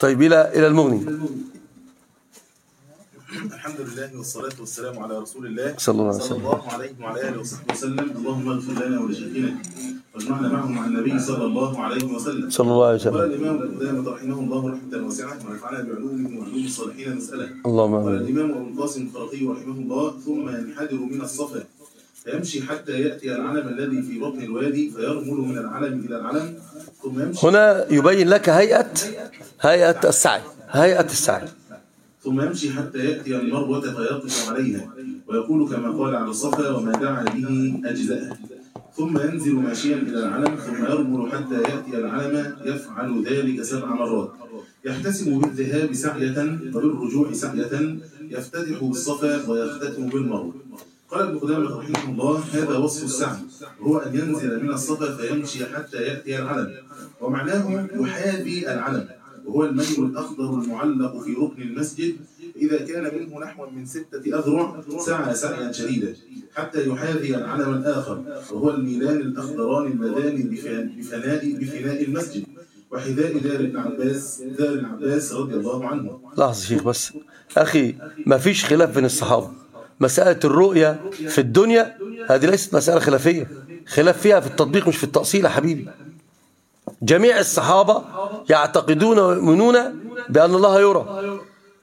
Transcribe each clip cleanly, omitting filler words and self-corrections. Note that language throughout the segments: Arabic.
طيب إلى المغني. الحمد لله والصلاة والسلام على رسول الله صلى الله عليه وعلى آله وصحبه وسلم. اللهم اغفر لنا ولشيخنا واجمعنا معهم مع النبي صلى الله عليه وسلم. صلى الله عليه وسلم. قال الإمام ابن قدامة رحمه الله رحمة واسعة ونفعنا بعلومه وعلوم الصالحين مسألة. اللهم قال آمين. الإمام أبو القاسم الفرقي رحمه الله ثم ينحدر من الصفا فيمشي حتى يأتي العلم الذي في بطن الوادي فيرمل من العلم إلى العلم ثم يمشي. هنا يبين لك هيئة السعي. ثم يمشي حتى يأتي المروة فيقف عليها ويقول كما قال على الصفا وما دعا به أجزاءه. ثم ينزل ماشيا إلى العلم ثم يرمل حتى يأتي العلم يفعل ذلك 7 مرات يحتسب بالذهاب سعية وبالرجوع سعية يفتتح بالصفا ويختتم بالمروة. قال ابن قدامة رحمه الله هذا وصف السعي هو أن ينزل من الصفا فيمشي حتى يأتي العلم ومعناه يحاذي العلم وهو الميل الأخضر المعلق في ركن المسجد. إذا كان منه نحو من 6 أذرع سعى سعيا شديدا حتى يحاذي العلم الآخر وهو الميلان الأخضران اللذان بفناء المسجد وحذاء دار العباس رضي الله عنه. لحظة شيخ بس أخي، ما فيش خلاف بين الصحابة. مسألة الرؤية في الدنيا هذه ليست مسألة خلافية، خلاف فيها في التطبيق مش في التأصيل يا حبيبي. جميع الصحابة يعتقدون ويؤمنون بأن الله يرى،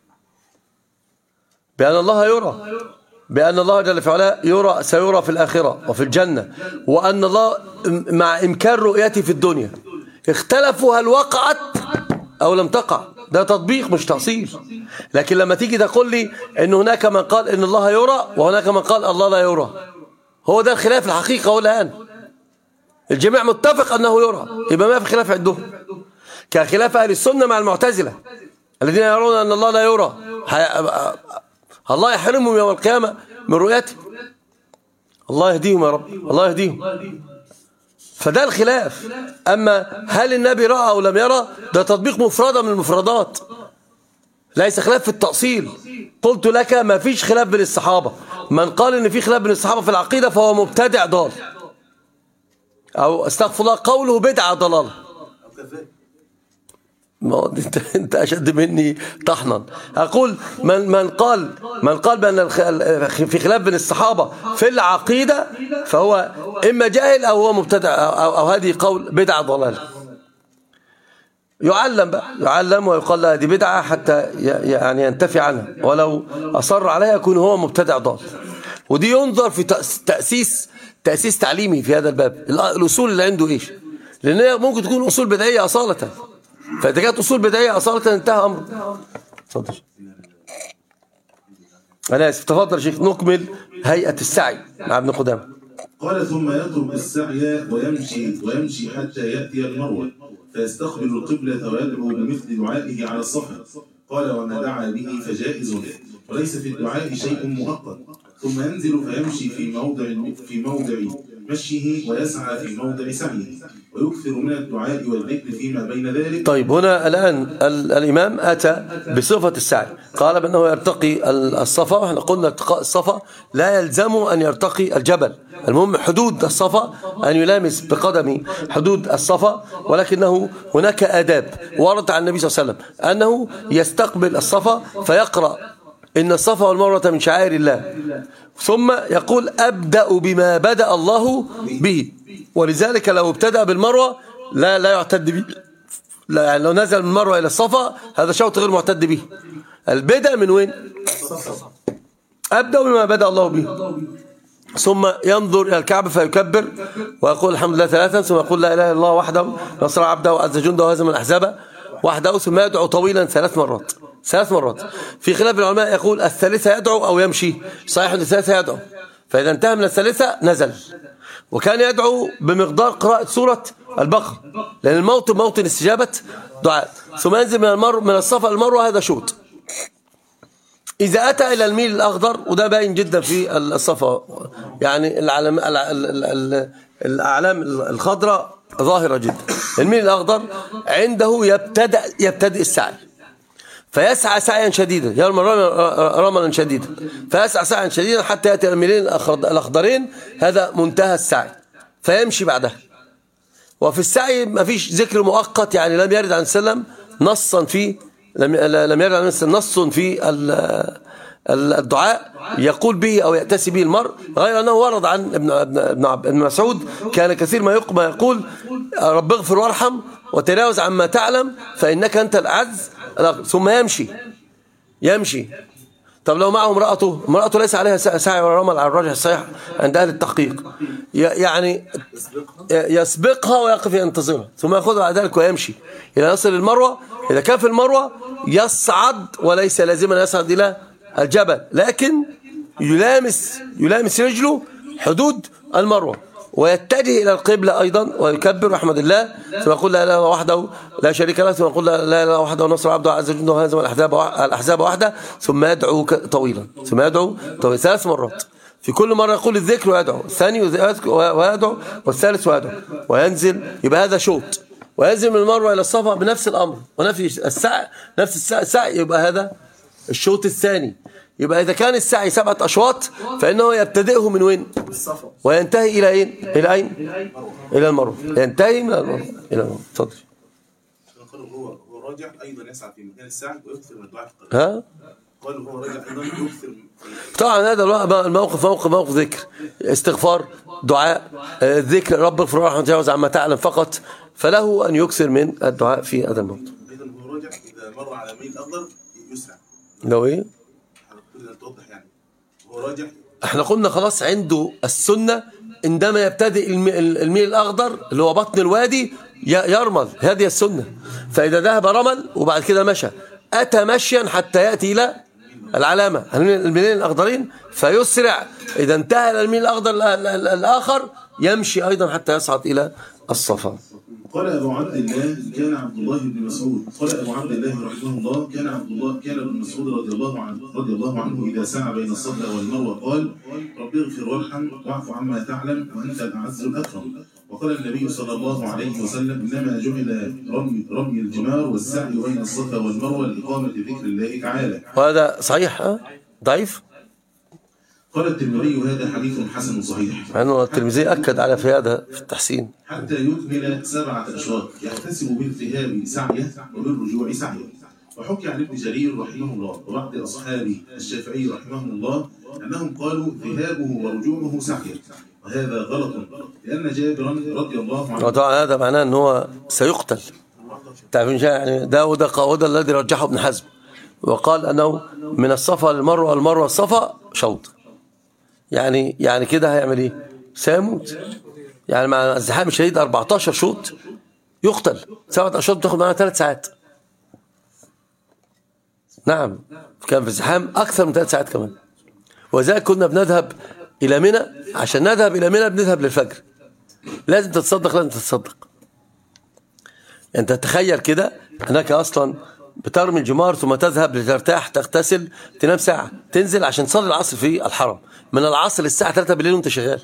بأن الله جل وعلا سيرى في الآخرة وفي الجنة، وأن الله مع إمكان رؤيته في الدنيا. اختلفوا هل وقعت أو لم تقع، ده تطبيق مش تأصيل. لكن لما تيجي تقول لي أن هناك من قال أن الله يرى وهناك من قال الله لا يرى، هو ده الخلاف الحقيقة والآن. الجميع متفق أنه يرى، يبقى ما في خلاف عندهم، كخلاف أهل السنة مع المعتزلة الذين يرون أن الله لا يرى، الله يحرمهم يوم القيامة من رؤيته. الله يهديهم يا رب، الله يهديهم. فده الخلاف. أما هل النبي رأى أو لم يرى، ده تطبيق مفردة من المفردات، ليس خلاف في التأصيل. قلت لك ما فيش خلاف بين الصحابة. من قال إن في خلاف بين الصحابة في العقيدة فهو مبتدع ضال، أو استغفر الله قوله بدعة ضلالة. انت اشد مني طحنا. اقول من قال بان في خلاف بين الصحابه في العقيده فهو اما جاهل او هو مبتدع او هذه قول بدعه ضلاله. يعلم ويقال له هذه بدعه حتى يعني ينتفي عنها، ولو اصر عليها يكون هو مبتدع ضال. ودي ينظر في تاسيس تعليمي في هذا الباب، الاصول اللي عنده ايش، لان هي ممكن تكون اصول بدعيه اصاله. فإذا كانت أصول بدعية أصالة انتهى أمر. تفضل. أنا آسف، تفضل شيخ. نكمل هيئة السعي مع ابن قدامة. قال ثم يترك السعي ويمشي حتى يأتي المروة فيستقبل القبلة ويدعو بمثل دعائه على الصفا. قال وما دعا به فجائز وليس في الدعاء شيء مؤقت. ثم ينزل فيمشي في موضع مشيه ويسعى في موضع سعيه ويكثر من الدعاء والذكر فيما بين ذلك. طيب هنا الآن الإمام أتى بصفة السعي، قال بأنه يرتقي الصفا، وإحنا قلنا ارتقاء الصفا لا يلزمه أن يرتقي الجبل، المهم حدود الصفا أن يلامس بقدمه حدود الصفا، ولكنه هناك آداب ورد عن النبي صلى الله عليه وسلم أنه يستقبل الصفا فيقرأ إن الصفا والمروة من شعائر الله، ثم يقول أبدأ بما بدأ الله به. ولذلك لو ابتدأ بالمروة لا يعتد به، لا يعني لو نزل من المروة إلى الصفا هذا شوط غير معتد به. البدء من وين؟ أبدأ بما بدأ الله به، ثم ينظر إلى الكعبة فيكبر ويقول الحمد لله 3، ثم يقول لا إله إلا الله وحده نصر عبده وعز جنده وهزم الأحزاب وحده، ثم يدعو طويلا 3 مرات. في خلاف العلماء يقول الثالثة يدعو أو يمشي، صحيح أن الثالثة يدعو، فإذا انتهى من الثالثة نزل. وكان يدعو بمقدار قراءة سورة البقرة، لأن موطن استجابة دعاء. ثم ينزل من الصفا المروة، هذا شوط. إذا أتى إلى الميل الأخضر، وده باين جدا في الصفا، يعني الأعلام الخضراء ظاهرة جدا. الميل الأخضر عنده يبتدئ السعي، فيسعى سعيا شديدا، يرمى رملا شديدا، فيسعى سعيا شديدا حتى يأتي الميلين الأخضرين، هذا منتهى السعي، فيمشي بعدها. وفي السعي ما فيش ذكر مؤقت، يعني لم يرد عن السلام نصا في لم يرد نص في الدعاء يقول به أو يأتسي به المرء، غير أنه ورد عن ابن مسعود كان كثير ما يقول رب اغفر وارحم وتجاوز عما تعلم فإنك أنت الأعز، ثم يمشي. طب لو معه امرأته ليس عليها سعي ولا رمل على الراجح الصحيح عند أهل التحقيق، يعني يسبقها ويقف ينتظرها ثم يأخذها بعد ذلك ويمشي إلى يصل المروة. إذا كان في المروة يصعد، وليس لازما يصعد إلى الجبل، لكن يلامس رجله حدود المروة ويتجه إلى القبلة أيضا ويكبر ويحمد الله، ثم يقول لا إله وحده لا شريك له، ثم يقول لا إله وحده ونصر عبده عز وجل وهزم الأحزاب وحده، ثم يدعو طويلا 3 مرات. في كل مرة يقول الذكر ويدعو، الثاني ويدعو، والثالث ويدعو، وينزل. يبقى هذا شوط، وينزل من المروة إلى الصفا بنفس الأمر ونفس السعي، يبقى هذا الشوط الثاني. يبقى إذا كان السعي 7 أشواط فإنه يبتدئه من وين؟ وينتهي إلى أين؟ إلى المروة. ينتهي من المروة إلى المروة. تفضل. هو راجع أيضا يسعى في مكان السعي ويكثر من الدعاء. قالوا هو راجع أيضا يكثر. طبعا هذا موقف ذكر، استغفار، دعاء، ذكر رب اغفر وارحم وتجاوز عما تعلم فقط، فله أن يكثر من الدعاء في هذا الموضوع. أيضا هو راجع إذا مر على ميل أخضر يسرع. لو إيه؟ توضح يعني هو راجع. احنا قلنا خلاص عنده السنة عندما يبتدئ الميل الأخضر اللي هو بطن الوادي يرمل، هذه السنة. فإذا ذهب رمل وبعد كده مشى، أتى مشيا حتى يأتي إلى العلامة الميلين الأخضرين فيسرع. إذا انتهى إلى الميل الأخضر الآخر يمشي أيضا حتى يصعد إلى الصفا. قال أبو عبد الله كان عبد الله بن مسعود قال أبو عبد الله رحمه الله كان ابن مسعود رضي الله عنه إذا سعى بين الصفا والمروة قال رب اغفر وارحم واعف عما تعلم وأنت الأعز الأكرم. وقال النبي صلى الله عليه وسلم إنما جعل رمي الجمار والسعي بين الصفا والمروة لإقامة ذكر الله تعالى. وهذا صحيح ضعيف؟ قال الترمذي هذا حديث حسن صحيح. يعني الترمذي أكد على في هذا في التحسين. حتى يكمل 7 أشواط يحتسب بالذهاب سعيه وبالرجوع سعيه. وحكي عن ابن جرير رحمه الله وبعض أصحاب الشافعي رحمهم الله أنهم قالوا ذهابه ورجوعه سعيه، وهذا غلط لأن جابرا رضي الله عنه. وطبعا هذا معناه أنه هو سيقتل. تعرفين يعني ده الذي رجحه ابن حزم وقال أنه من الصفا للمروة والمروة الصفا شوط. يعني كده هيعمل ايه؟ سيموت. يعني مع الزحام الشديد 14 شوط يقتل. 7 أشواط بتاخد معنا 3 ساعات. نعم، كان في الزحام أكثر من 3 ساعات كمان. وذلك كنا بنذهب إلى منى، عشان نذهب إلى منى بنذهب للفجر. لازم تتصدق. أنت تخيل كده أنك أصلا بترمي الجمار ثم تذهب لترتاح تغتسل تنام ساعة تنزل عشان تصلي العصر في الحرم، من العصر للساعة 3 بالليل وانت شغال.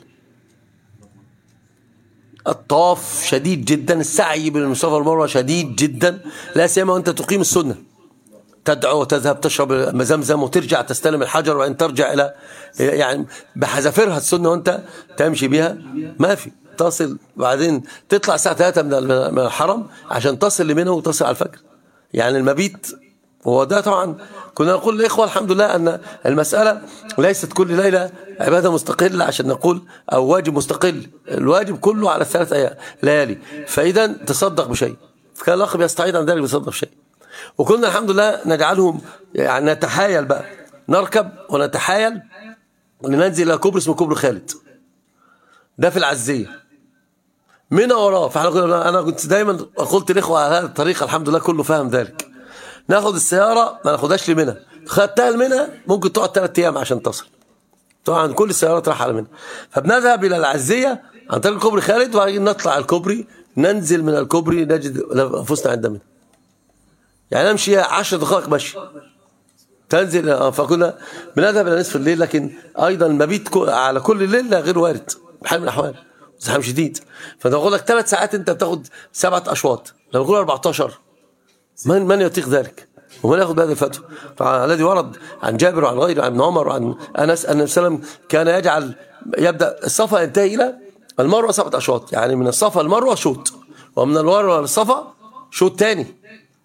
الطواف شديد جدا، السعي بين الصفا والمروة شديد جدا، لا سيما وانت تقيم السنة، تدعو وتذهب تشرب زمزم وترجع تستلم الحجر وان ترجع الى يعني بحذافيرها السنة وانت تمشي بها ما في. تصل بعدين تطلع الساعة 3 من الحرم عشان تصل لمنى وتصل على الفجر. يعني المبيت هو ده. طبعا كنا نقول للإخوة الحمد لله أن المسألة ليست كل ليلة عبادة مستقلة عشان نقول أو واجب مستقل، الواجب كله على 3 ليالي. فإذا تصدق بشيء، فكان الأخ بيستعيد عن ذلك بيصدق بشيء. وكنا الحمد لله نجعلهم يعني نتحايل بقى، نركب ونتحايل وننزل إلى كوبري اسمه كوبري خالد، ده في العزية منى وراه. فاحنا أنا كنت دايما قلت للإخوة على هذه الطريقة، الحمد لله كله فاهم ذلك. ناخد السيارة ما ناخدهاش لمنى، خدتها لمنى ممكن تقعد 3 أيام عشان تصل. طبعا كل السيارات راح على منى، فبنذهب إلى العزية عن طريق الكوبري خالد، وبعدين نطلع الكوبري، ننزل من الكوبري نجد أنفسنا عند منى. يعني نمشي 10 دقائق مشي تنزل. فكنا بنذهب إلى نصف الليل، لكن أيضا المبيت على كل الليل غير وارد بحال من الأحوال، زحام شديد. فنقول لك 3 ساعات أنت بتاخد 7 أشواط، لو نقول 14 من يطيق ذلك ومن يأخذ بهذه الفتوى؟ الذي ورد عن جابر وعن غيره عن ابن عمر وعن أنس أن النبي صلى الله عليه وسلم كان يبدأ الصفا ينتهي إلى المروة 7 أشواط. يعني من الصفا المروة شوط، ومن المروة للصفا شوط تاني.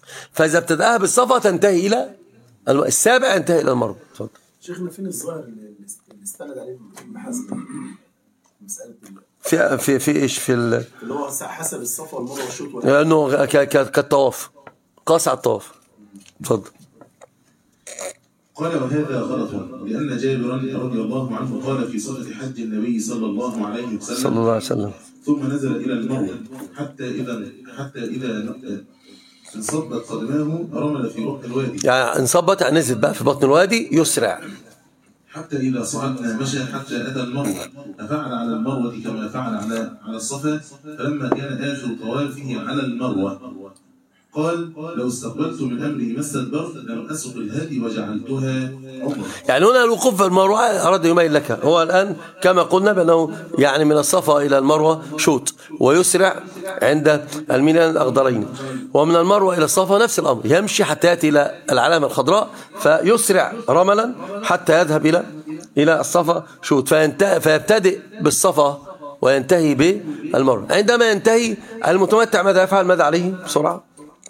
فإذا ابتدأها بالصفا تنتهي إلى السابع، ينتهي إلى المروة. اتفضل. شيخنا فين الظاهر اللي استند عليه ابن حزم مسألة في ايش اللي هو حسب الصفا والمروة والشوط لأنه كالطواف، قاس على الطواف. اتفضل. قال وهذا غلط، لأن جابرا رضي الله عنه قال في صفة حج النبي صلى الله عليه وسلم ثم نزل إلى المروة حتى إذا انصبت قدماه رمل في بطن الوادي. يعني انصبت يعني نزل بقى في بطن الوادي يسرع. حتى إذا صعدنا مشى حتى أتى المروة، ففعل على المروة كما فعل على الصفا، فلما كان آخر طوافه على المروة قال لو استقبلت من أمري ما استدبرت لم أسق الهدي وجعلتها عمرة. يعني هنا الوقوف في المروة أراد يبين لك، هو الآن كما قلنا بأنه يعني من الصفا إلى المروة شوط ويسرع عند الميلان الأخضرين، ومن المروة إلى الصفا نفس الأمر، يمشي حتى يأتي إلى العلامة الخضراء فيسرع رملا حتى يذهب إلى الصفا شوط، فيبتدئ بالصفا وينتهي بالمروة. عندما ينتهي المتمتع ماذا يفعل؟ ماذا عليه بسرعة؟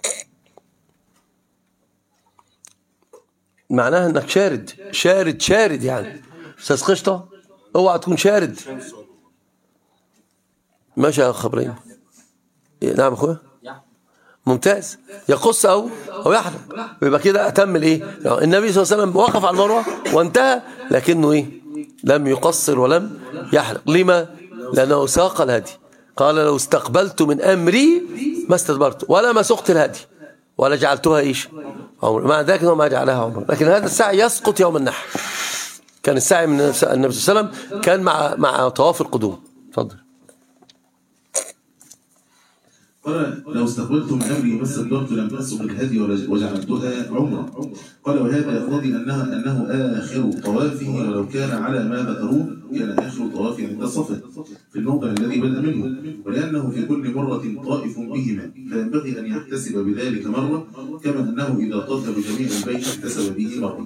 معناها انك شارد يعني استاذ قشطه، اوعى تكون شارد. ماشي يا خبرين. نعم اخويا ممتاز. يقص او يحلق، يبقى كده اتم الايه. النبي صلى الله عليه وسلم وقف على المروه وانتهى، لكنه ايه لم يقصر ولم يحلق. لما؟ لانه ساق الهدي. قال لو استقبلت من امري ما استدبرت ولا ما سقت الهدي ولا جعلتها ايش عمر. مع ذلك ما جعلها عمر، لكن هذا السعي يسقط يوم النحر. كان السعي من النبي صلى الله عليه وسلم كان مع طواف القدوم. اتفضل. قال لو استقبلت من امري ما استدبرت لم اسق الهدي وجعلتها عمره. قال وهذا يقتضي انه اخر طوافه، ولو كان على ما ذكروه كان اخر طوافه عند الصفا في الموضع الذي بدأ منه، ولانه في كل مره طائف بهما فينبغي ان يحتسب بذلك مره، كما انه اذا طاف بجميع البيت احتسب به مره.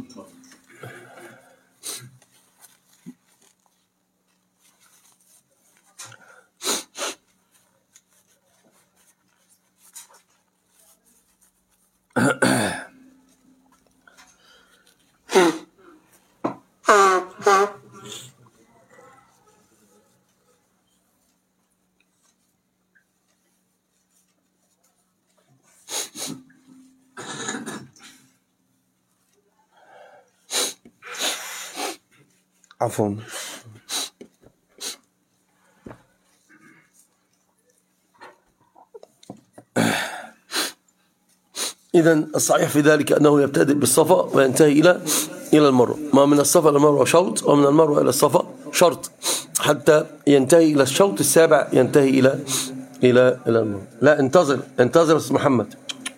عفوا. إذن الصحيح في ذلك أنه يبتدئ بالصفا وينتهي إلى المروة. ما من الصفا إلى المروة شوط، ومن المروة إلى الصفا شرط، حتى ينتهي إلى الشوط السابع ينتهي إلى المروة. لا انتظر أستاذ محمد،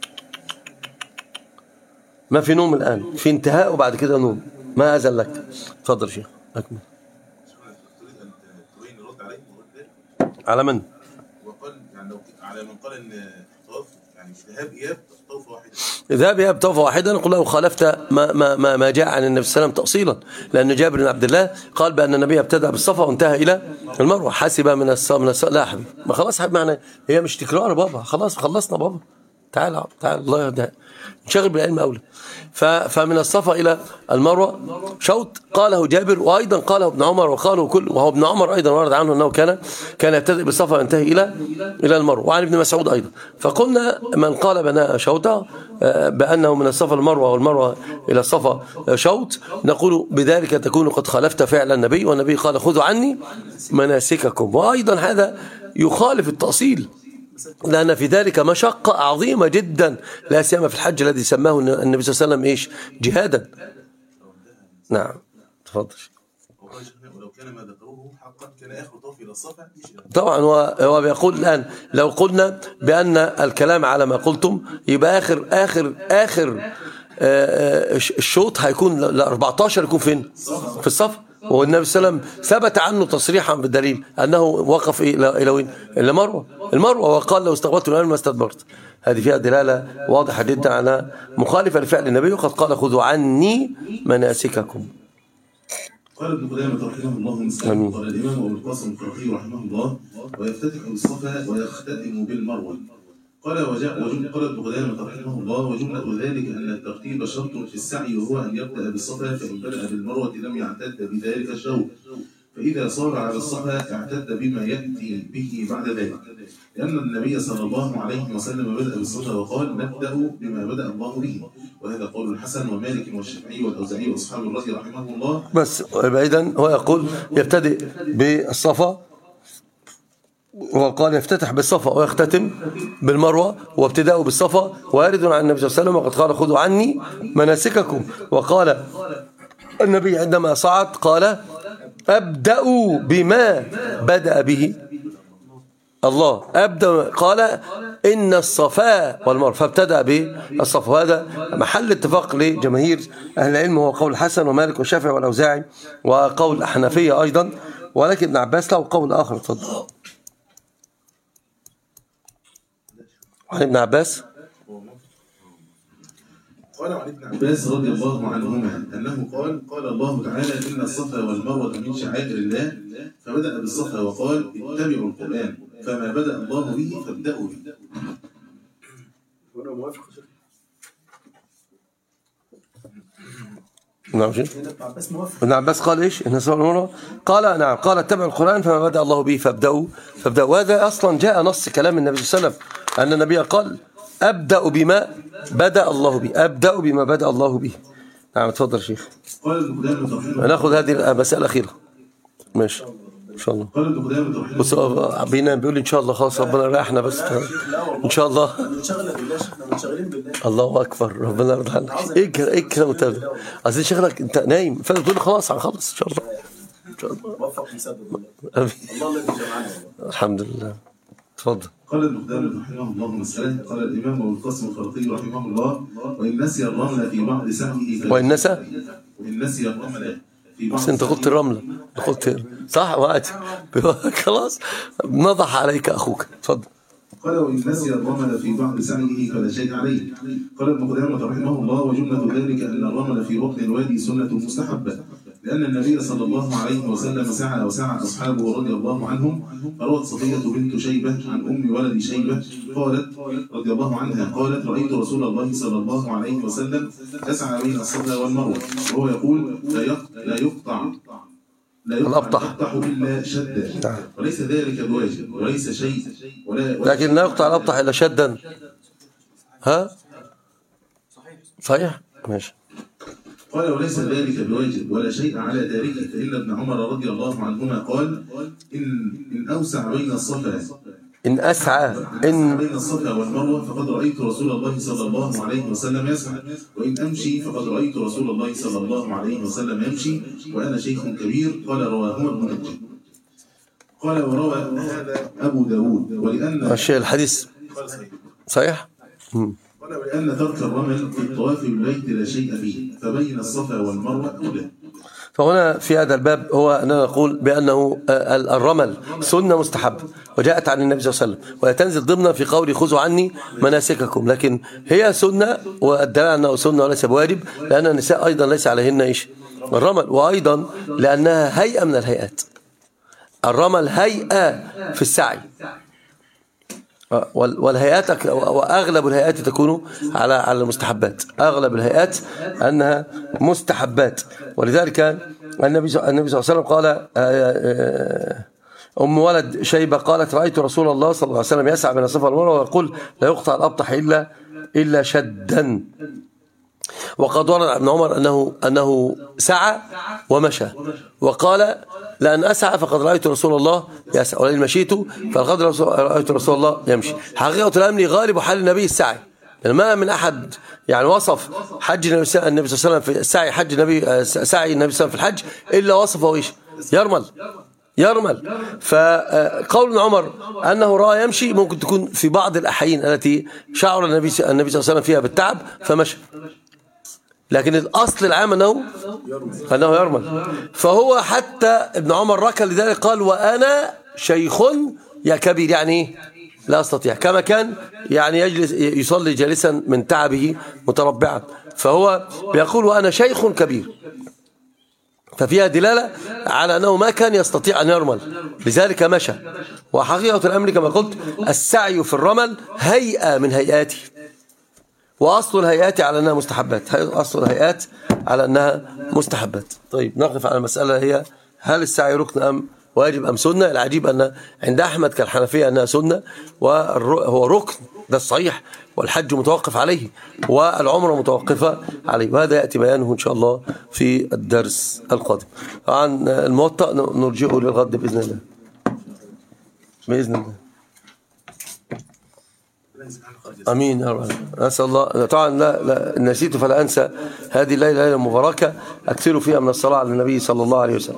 ما في نوم الآن، في انتهاء وبعد كده نوم، ما أذن لك. تفضل شيخ أكمل. على من؟ وقال يعني لو على من قال ان طواف يعني ذهاب اياب طوفه واحده. ذهاب اياب طوفه واحده، نقول له خالفت ما جاء عن النبي صلى الله عليه وسلم تأصيلا، لأن جابر بن عبد الله قال بأن النبي ابتدأ بالصفا وانتهى إلى المروة، حسب من الصلاة. لا حبيبي، ما خلاص حبيبي، معنى هي مش تكرار بابا، خلاص خلصنا بابا، تعال الله يهديك، نشغل بالعلم أولى. فمن الصفا إلى المروة شوط، قاله جابر وأيضا قاله ابن عمر وقاله وهو ابن عمر أيضا ورد عنه أنه كان يبتدئ بالصفا وينتهي إلى المروة، وعن ابن مسعود أيضا. فقلنا من قال بناء شوطا بأنه من الصفا المروة والمروة إلى الصفا شوط، نقول بذلك تكون قد خالفت فعل النبي، والنبي قال خذوا عني مناسككم. وأيضا هذا يخالف التأصيل، لأن في ذلك مشقة عظيمة جدا، لا سيما في الحج الذي سماه النبي صلى الله عليه وسلم إيش جهادا. نعم تفضل. ولو كان ما ذكروه حقا كان آخر طواف إلى الصفا. طبعا هو بيقول الآن لو قلنا بأن الكلام على ما قلتم يبقى آخر الشوط هيكون ل 14 يكون فين؟ في الصفا. والنبي صلى الله عليه وسلم ثبت عنه تصريحا بالدليل أنه وقف إلى وين؟ إلى المروة، وقال لو استقبلت الآن ما استدبرت. هذه فيها دلالة واضحة جدا على مخالفة لفعل النبي، وقد قال خذوا عني مناسككم. قال ابن قدامة رحمه الله مسلم، قال الإمام أبو القاسم القرطي رحمه الله ويفتتح بالصفا ويختتم بالمروة. قال ابن قدامة رحمه الله وجملة ذلك أن الترتيب شرط في السعي وهو أن يبدأ بالصفا، فإن بدأ بالمروة لم يعتد بذلك الشوط، فإذا صار على الصفا اعتد بما يأتي به بعد ذلك، لأن النبي صلى الله عليه وسلم بدأ بالصفا وقال نبدأ بما بدأ الله به، وهذا قول الحسن ومالك والشافعي والأوزاعي وأصحاب الرأي رحمه الله. بس إذن هو يقول يبتدئ بالصفا، وقال يفتتح بالصفا ويختتم بالمروة، وابتداءه بالصفا وارد عن النبي صلى الله عليه وسلم، وقد قال خذوا عني مناسككم. وقال النبي عندما صعد قال أبدأوا بما بدأ به الله، أبدأ قال إن الصفا والمروة، فابتدأ بالصفا. وهذا محل اتفاق لجماهير أهل العلم، وهو قول الحسن ومالك والشافعي والأوزاعي وقول الحنفية أيضا، ولكن ابن عباس له قول آخر. تفضل. عن ابن عباس قال عن ابن عباس رضي الله عنهما أنه قال الله تعالى إن الصفا والمروة من شعائر الله، فبدأ بالصفا وقال اتبعوا القرآن، فما بدأ الله به فابدأوا به. وانا موافق. نعم. ابن عباس قال ايش؟ ان الصفا والمروة قال نعم، قال اتبعوا القرآن فما بدأ الله به فابدأوا. وهذا اصلا جاء نص كلام النبي صلى الله عليه وسلم أن النبي قال أبدأ بما بدأ الله به، أبدأ بما بدأ الله به. نعم تفضل شيخ. ناخذ هذه المسألة الأخيرة. ماشي إن شاء الله. بص بينام بيقول إن شاء الله، خلاص ربنا يريحنا بس إن شاء الله. الله أكبر، ربنا يرضى عنك. إيه الكلام ده؟ عايزين شغلك أنت نايم فأنت تقول خلاص هنخلص إن شاء الله. إن شاء الله. وفق مسدد الله. الحمد لله. تفضل. قال ابن قدامة رحمه الله مسألة. قال الإمام أبو القاسم الخرقي رحمه الله وإن نسي الرمل في بعض سعيه، وإن نسي الرمل في بعض، بس أنت قلت الرملة، قلت صح وقت خلاص نضح عليك أخوك. تفضل. قال وإن نسي الرمل في بعض سعيه فلا شيء عليه. قال ابن قدامة رحمه الله وجملة ذلك أن الرمل في بطن الوادي سنة مستحبة، لأن النبي صلى الله عليه وسلم سعى وسعى أصحابه رضي الله عنهم. فروت صفية بنت شيبة عن أم ولد شيبة قالت رضي الله عنها قالت رأيت رسول الله صلى الله عليه وسلم يسعى بين الصفا والمروة وهو يقول لا يقطع إلا شدا، وليس ذلك بواجب وليس شيء لكن لا يقطع الأبطح إلا شدا. ها صحيح ماشي. قال وليس ذلك بواجب ولا شيء على تاركه، فإن ابن عمر رضي الله عنهما قال إن أوسع بين الصفا إن أسعى بين الصفا والمروة فقد رأيت رسول الله صلى الله عليه وسلم يسعى، وإن أمشي فقد رأيت رسول الله صلى الله عليه وسلم يمشي وأنا شيخ كبير. قال رواهما ابن نجم. قال وروى هذا أبو داود ولأن الحديث صحيح. قال ولأن ترك الرمل في الطواف بالبيت لا شيء فيه، فبين الصفا والمروة أولى. فهنا في هذا الباب هو أننا نقول بأنه الرمل سنة مستحب وجاءت عن النبي صلى الله عليه وسلم، وهي تنزل ضمن في قول خذوا عني مناسككم، لكن هي سنة والدلالة أنه سنة وليس بواجب، لأن النساء أيضا ليس عليهن إيش الرمل، وأيضا لأنها هيئة من الهيئات. الرمل هيئة في السعي، والهيئات واغلب الهيئات تكون على المستحبات، اغلب الهيئات انها مستحبات. ولذلك النبي صلى الله عليه وسلم قال ام ولد شيبه قالت رايت رسول الله صلى الله عليه وسلم يسعى بين الصفا والمروه ويقول لا يقطع الابطح الا شدا. وقد ورد ابن عمر انه سعى ومشى وقال لأن أسعى فقد رأيت رسول الله يسعى، ولئن مشيت فقد رأيت رسول الله يمشي. حقيقة الأمر غالب حال النبي السعي، يعني ما من أحد يعني وصف حج النبي صلى الله عليه وسلم في السعي سعي النبي صلى الله عليه وسلم في الحج إلا وصفه إيش يرمل. فقول ابن عمر أنه رأى يمشي ممكن تكون في بعض الأحيان التي شعر النبي صلى الله عليه وسلم فيها بالتعب فمشى، لكن الأصل العام أنه يرمل. فهو حتى ابن عمر ركل لذلك قال وأنا شيخ يا كبير، يعني لا أستطيع، كما كان يعني يجلس يصلي جالسا من تعبه متربعا، فهو بيقول وأنا شيخ كبير. ففيها دلالة على أنه ما كان يستطيع أن يرمل، لذلك مشى. وحقيقة الأمر كما قلت السعي في الرمل هيئة من هيئاته، وأصل الهيئات على أنها مستحبات، أصل الهيئات على أنها مستحبات. طيب نقف على المسألة هي هل السعي ركن أم واجب أم سنة؟ العجيب أن عند أحمد كالحنفية أنها سنة وهو ركن، ده الصحيح، والحج متوقف عليه والعمرة متوقفة عليه، وهذا يأتي بيانه إن شاء الله في الدرس القادم. عن الموطأ نرجعه للغد بإذن الله، بإذن الله. امين يا رب. اسال الله طبعا لا نسيت فلا انسى هذه الليله ليله مباركه اكثروا فيها من الصلاه على النبي صلى الله عليه وسلم.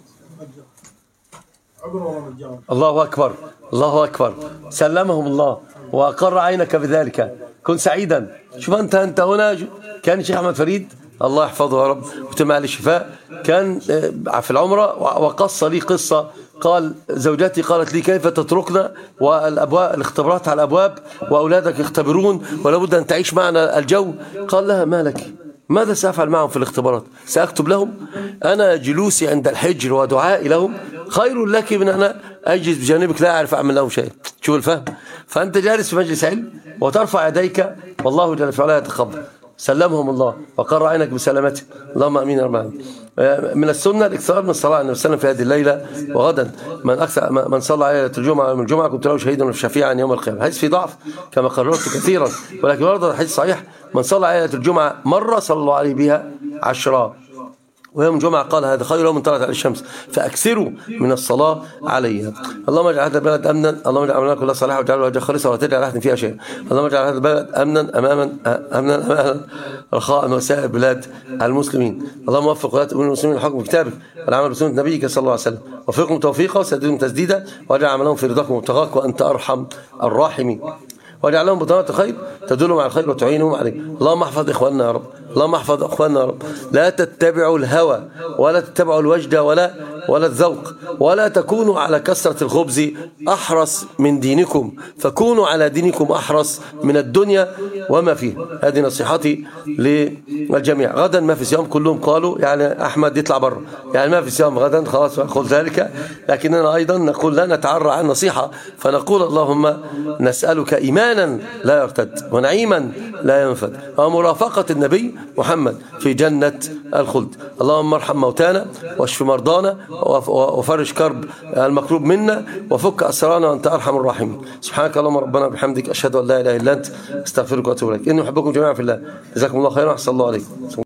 الله اكبر الله اكبر، سلمهم الله واقر عينك بذلك، كن سعيدا. شوف انت هنا كان الشيخ احمد فريد الله يحفظه يا رب ويتم عليه الشفاء، كان في العمره وقص لي قصه، قال زوجتي قالت لي كيف تتركنا والابواب الاختبارات على الابواب واولادك يختبرون ولا بد ان تعيش معنا الجو؟ قال لها ما لك؟ ماذا سأفعل معهم في الاختبارات؟ سأكتب لهم؟ أنا جلوسي عند الحجر ودعائي لهم خير لك من أنا أجلس بجانبك لا أعرف أعمل لهم شيء. شوف الفهم، فأنت جالس في مجلس علم وترفع يديك والله جل وعلا يتقبل. سلمهم الله وقر عينك بسلامته، اللهم امين يا رب العالمين. من السنه الاكثار من الصلاه على النبي صلى الله عليه وسلم في هذه الليله وغدا. من صلى على ليله الجمعه يوم الجمعه كنت له شهيدا وشفيعا يوم القيامه. حديث في ضعف كما قررت كثيرا، ولكن ورد الحديث صحيح، من صلى على ليله الجمعه مره صلى الله عليه بها 10، ويوم الجمعة قال هذا خير يوم طلعت عليه الشمس، فأكثروا من الصلاة عليها. اللهم اجعل هذا البلد أمنا، اللهم اجعل أمنا كلها صالحة واجعله وجه خالصة ولا تجعل أحد فيها شيئا. اللهم اجعل هذا البلد أمنا رخاء وسائر بلاد المسلمين. اللهم وفق ولاة أمور المسلمين الحكم بكتابك والعمل بسنة نبيك صلى الله عليه وسلم، وفقهم توفيقا وسددهم تسديدا، واجعل عملهم في رضاك ومبتغاك وأنت أرحم الراحمين، واجعل لهم بطانات الخير تدلهم على الخير وتعينهم عليه. اللهم احفظ إخواننا يا رب، اللهم احفظ إخواننا يا رب. لا تتبعوا الهوى ولا تتبعوا الوجد ولا الذوق، ولا تكونوا على كثرة الخبز أحرص من دينكم، فكونوا على دينكم أحرص من الدنيا وما فيه. هذه نصيحتي للجميع. غدا ما في صيام، كلهم قالوا يعني أحمد يطلع بره، يعني ما في صيام غدا، خلاص أقول ذلك. لكننا أيضا نقول لا نتعرى عن نصيحة، فنقول اللهم نسألك إيمانا لا يرتد ونعيما لا ينفد ومرافقة النبي محمد في جنة الخلد. اللهم ارحم موتانا واشف مرضانا وفرج كرب المكروب منا وفك أسرانا وأنت أرحم الراحمين. سبحانك اللهم ربنا بحمدك أشهد أن لا إله إلا أنت استغفرك وأتوب إليك. إني أحبكم جميعا في الله. جزاكم الله خيرا وأحسن الله عليكم.